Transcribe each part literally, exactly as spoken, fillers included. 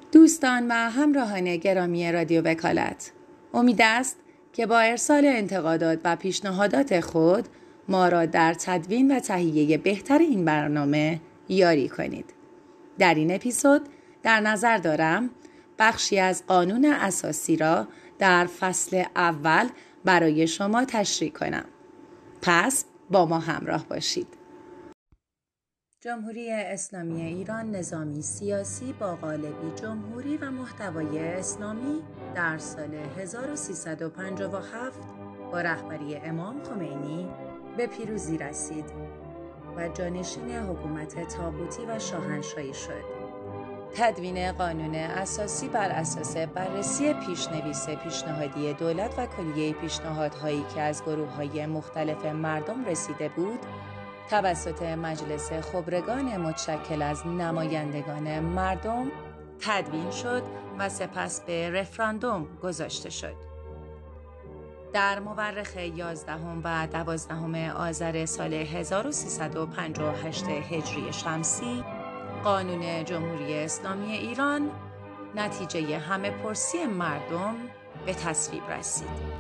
دوستان و همراهان گرامی رادیو وکالت، امید است که با ارسال انتقادات و پیشنهادات خود ما را در تدوین و تهیه بهتر این برنامه یاری کنید. در این اپیزود در نظر دارم بخشی از قانون اساسی را در فصل اول برای شما تشریح کنم. پس با ما همراه باشید. جمهوری اسلامی ایران نظامی سیاسی با قالبی جمهوری و محتوای اسلامی در سال هزار و سیصد و پنجاه و هفت با رهبری امام خمینی به پیروزی رسید و جانشین حکومت طاغوتی و شاهنشاهی شد. تدوین قانون اساسی بر اساس بررسی پیشنویس پیشنهادی دولت و کلیه پیشنهادهایی که از گروه‌های مختلف مردم رسیده بود، توسط مجلس خبرگان متشکل از نمایندگان مردم تدوین شد و سپس به رفراندوم گذاشته شد. در مورخ یازدهم و دوازدهم آذر سال هزار و سیصد و پنجاه و هشت هجری شمسی، قانون جمهوری اسلامی ایران نتیجه همه پرسی مردم به تصویب رسید.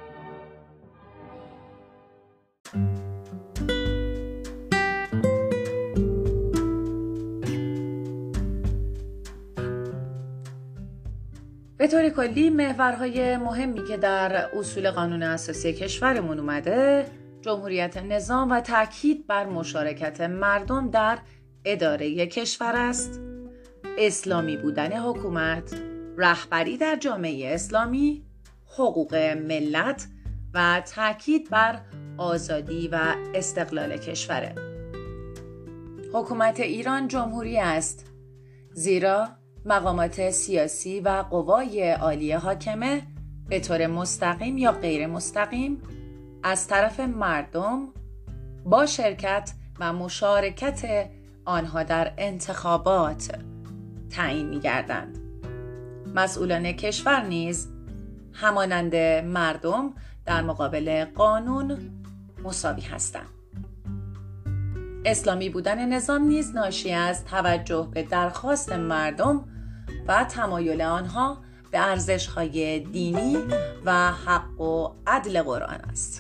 به طور کلی محورهای مهمی که در اصول قانون اساسی کشورمون اومده، جمهوریت نظام و تاکید بر مشارکت مردم در اداره کشور است، اسلامی بودن حکومت، رهبری در جامعه اسلامی، حقوق ملت و تاکید بر آزادی و استقلال کشوره. حکومت ایران جمهوری است، زیرا مقامات سیاسی و قوای عالی حاکمه به طور مستقیم یا غیر مستقیم از طرف مردم با شرکت و مشارکت آنها در انتخابات تعیین می‌گردند. مسئولان کشور نیز همانند مردم در مقابل قانون مساوی هستند. اسلامی بودن نظام نیز ناشی از توجه به درخواست مردم و تمایل آنها به ارزش‌های دینی و حق و عدل قرآن است.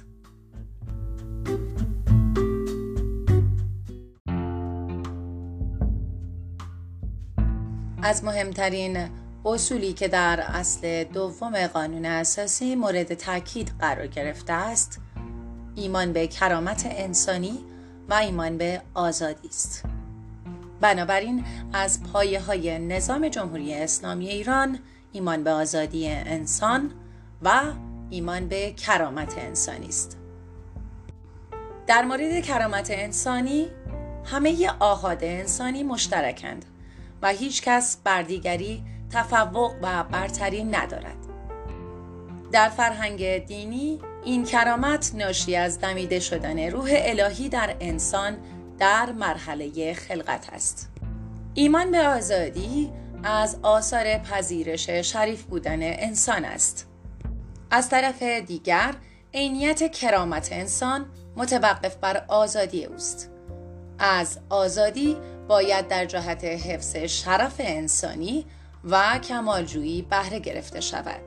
از مهمترین اصولی که در اصل دوم قانون اساسی مورد تاکید قرار گرفته است، ایمان به کرامت انسانی و ایمان به آزادی است. بنابراین از پایه‌های نظام جمهوری اسلامی ایران ایمان به آزادی انسان و ایمان به کرامت انسانی است. در مورد کرامت انسانی، همه آحاد انسانی مشترکند و هیچ کس بر دیگری تفوق و برتری ندارد. در فرهنگ دینی این کرامت ناشی از دمیده شدن روح الهی در انسان در مرحله خلقت است. ایمان به آزادی از آثار پذیرش شریف بودن انسان است. از طرف دیگر عینیت کرامت انسان متوقف بر آزادی اوست. از آزادی باید در جهت حفظ شرف انسانی و کمالجویی بهره گرفته شود.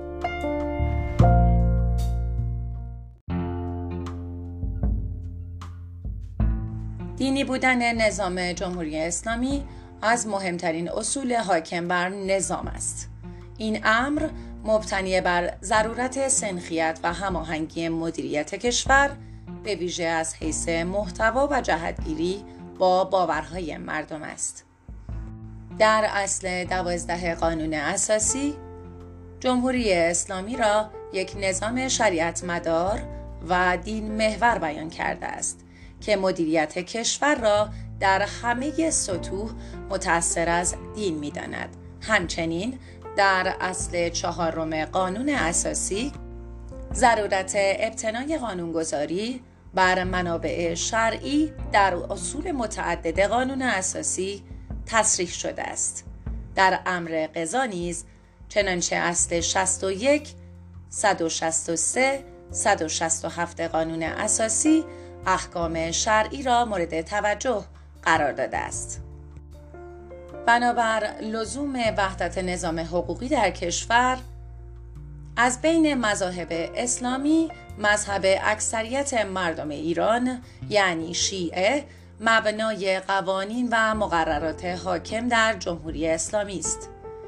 دینی بودن نظام جمهوری اسلامی از مهمترین اصول حاکم بر نظام است. این امر مبتنی بر ضرورت سنخیت و هماهنگی مدیریت کشور به ویژه از حیث محتوا و جهتگیری با باورهای مردم است. در اصل دوازده قانون اساسی، جمهوری اسلامی را یک نظام شریعت مدار و دین محور بیان کرده است که مدیریت کشور را در همه سطوح متأثر از دین می‌داند. همچنین در اصل چهارم قانون اساسی، ضرورت ابتنای قانونگذاری بر منابع شرعی در اصول متعدد قانون اساسی تصریح شده است. در امر قضا نیز چنانچه اصل شصت و یک، صد و شصت و سه، صد و شصت و هفت قانون اساسی احکام شرعی را مورد توجه قرار داده است. بنابر لزوم وحدت نظام حقوقی در کشور، از بین مذاهب اسلامی مذهب اکثریت مردم ایران یعنی شیعه مبنای قوانین و مقررات حاکم در جمهوری اسلامی است.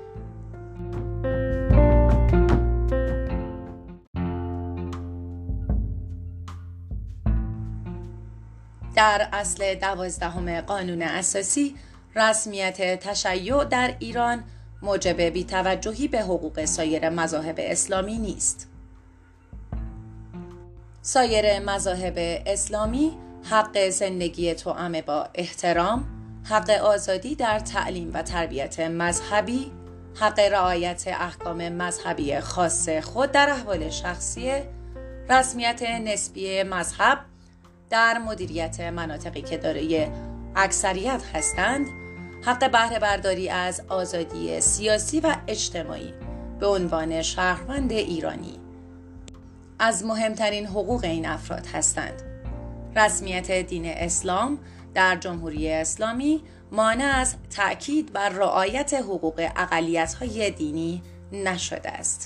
در اصل دوازدهم قانون اساسی رسمیت تشیع در ایران موجب بی‌توجهی به حقوق سایر مذاهب اسلامی نیست. سایر مذاهب اسلامی حق زندگی توأم با احترام، حق آزادی در تعلیم و تربیت مذهبی، حق رعایت احکام مذهبی خاص خود در احوال شخصی، رسمیت نسبی مذهب در مدیریت مناطقی که دارای اکثریت هستند، حق بهره برداری از آزادی سیاسی و اجتماعی به عنوان شهروند ایرانی از مهمترین حقوق این افراد هستند. رسمیت دین اسلام در جمهوری اسلامی مانع از تأکید بر رعایت حقوق اقلیت‌های دینی نشده است.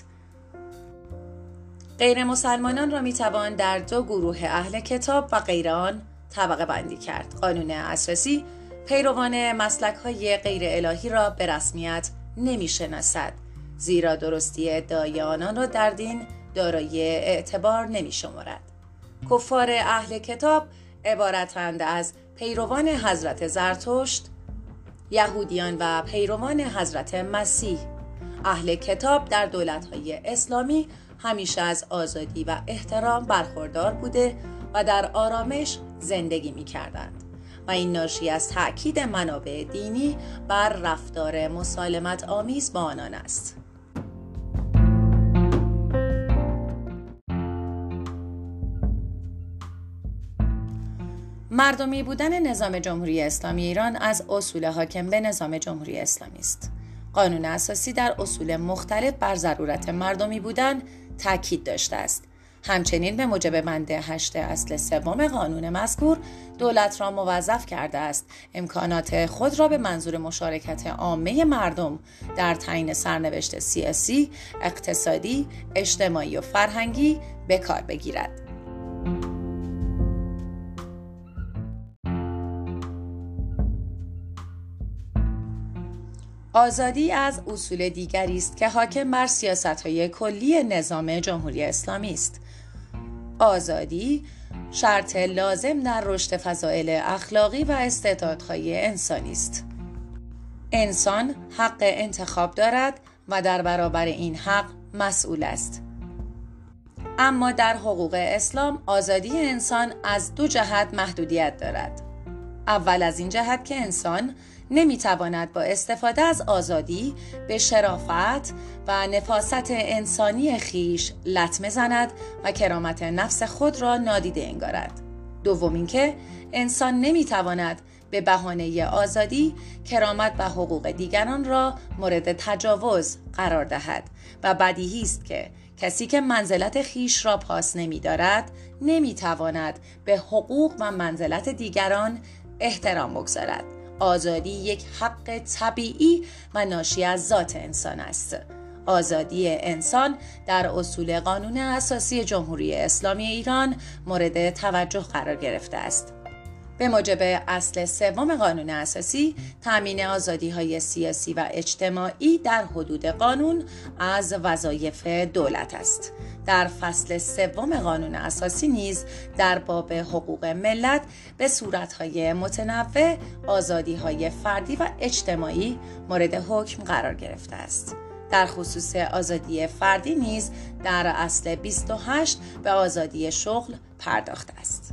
غیر مسلمانان را میتوان در دو گروه اهل کتاب و غیر آن طبقه بندی کرد. قانون اساسی پیروان مسلک‌های غیر الهی را به رسمیت نمی‌شناسد، زیرا درستی ادعای آنان را در دین دارای اعتبار نمی‌شمارد. کفار اهل کتاب عبارتند از پیروان حضرت زرتشت، یهودیان و پیروان حضرت مسیح. اهل کتاب در دولت‌های اسلامی همیشه از آزادی و احترام برخوردار بوده و در آرامش زندگی می‌کردند و این ناشی از تأکید منابع دینی بر رفتار مسالمت آمیز با آنان است. مردمی بودن نظام جمهوری اسلامی ایران از اصول حاکم به نظام جمهوری اسلامی است. قانون اساسی در اصول مختلف بر ضرورت مردمی بودن تاکید داشته است. همچنین به موجب بند هشت اصل سوم قانون مذکور دولت را موظف کرده است امکانات خود را به منظور مشارکت عامه مردم در تعیین سرنوشت سیاسی، اقتصادی، اجتماعی و فرهنگی به کار بگیرد. آزادی از اصول دیگری است که حاکم بر سیاست‌های کلی نظام جمهوری اسلامی است. آزادی شرط لازم در رشد فضائل اخلاقی و استعدادهای انسانی است. انسان حق انتخاب دارد و در برابر این حق مسئول است. اما در حقوق اسلام آزادی انسان از دو جهت محدودیت دارد. اول از این جهت که انسان نمیتواند با استفاده از آزادی به شرافت و نفاست انسانی خیش لطمه زند و کرامت نفس خود را نادیده انگارد. دوم اینکه انسان نمیتواند به بهانه آزادی کرامت و حقوق دیگران را مورد تجاوز قرار دهد و بدیهی است که کسی که منزلت خیش را پاس نمی‌دارد نمیتواند به حقوق و منزلت دیگران احترام بگذارد. آزادی یک حق طبیعی و ناشی از ذات انسان است. آزادی انسان در اصول قانون اساسی جمهوری اسلامی ایران مورد توجه قرار گرفته است. به موجب اصل سوم قانون اساسی، تامین آزادی‌های سیاسی و اجتماعی در حدود قانون از وظایف دولت است. در فصل سوم قانون اساسی نیز در باب حقوق ملت به صورت‌های متنوع آزادی‌های فردی و اجتماعی مورد حکم قرار گرفته است. در خصوص آزادی فردی نیز در اصل بیست و هشت به آزادی شغل پرداخته است.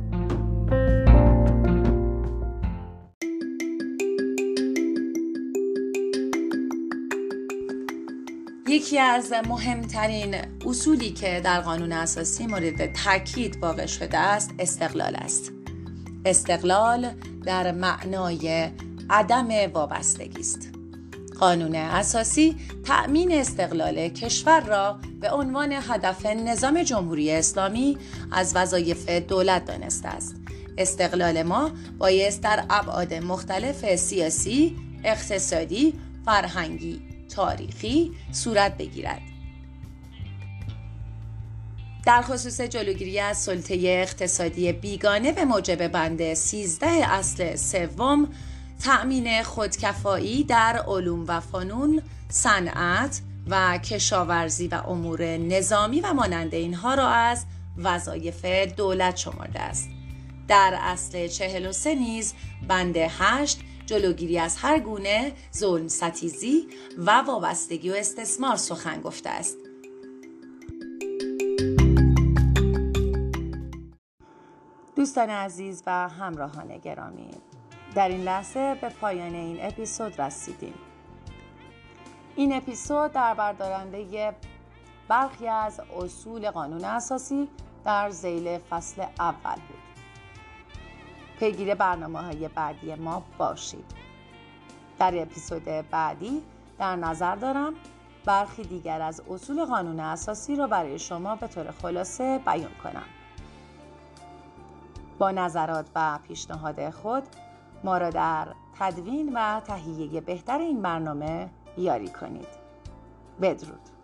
یکی از مهمترین اصولی که در قانون اساسی مورد تاکید واقع شده است استقلال است. استقلال در معنای عدم وابستگی است. قانون اساسی تأمین استقلال کشور را به عنوان هدف نظام جمهوری اسلامی از وظایف دولت دانسته است. استقلال ما بایست در ابعاد مختلف سیاسی، اقتصادی، فرهنگی، تاریخی صورت بگیرد. در خصوص جلوگیری از سلطه اقتصادی بیگانه به موجب بند سیزده اصل سوم، تأمین خودکفایی در علوم و فنون، صنعت و کشاورزی و امور نظامی و مانند اینها را از وظایف دولت شمرده است. در اصل چهل و سه نیز بند هشت جلوگیری از هر گونه ظلم ستیزی و وابستگی و استثمار سخن گفته است. دوستان عزیز و همراهان گرامی، در این لحظه به پایان این اپیزود رسیدیم. این اپیزود در بردارنده برخی از اصول قانون اساسی در ذیل فصل اول بود. پیگیر برنامه‌های بعدی ما باشید. در اپیزود بعدی در نظر دارم برخی دیگر از اصول قانون اساسی را برای شما به طور خلاصه بیان کنم. با نظرات و پیشنهاد خود ما را در تدوین و تهیه بهتر این برنامه یاری کنید. بدرود.